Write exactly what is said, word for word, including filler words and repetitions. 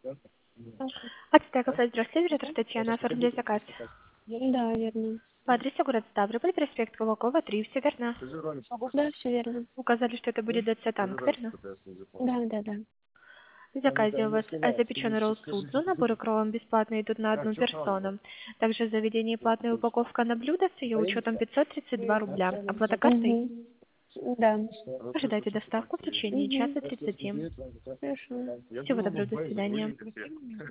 Хорошо. Ацтека, здравствуйте, директор Татьяна, оформили заказ. Да, верно. По адресу город Ставрополь, проспект Кулакова, три, все верно. Да, все верно. Указали, что это будет ДЦ Танк, верно? Да, да, да. В заказе у вас э, запеченный ролл Судзу, наборы кроллом бесплатно идут на одну персону. Также в заведении платная упаковка на блюдо с ее учетом пятьсот тридцать два рубля. Оплата картой? Угу. Да. Ожидайте доставку в течение часа Угу. тридцати. Хорошо. Всего доброго, до свидания.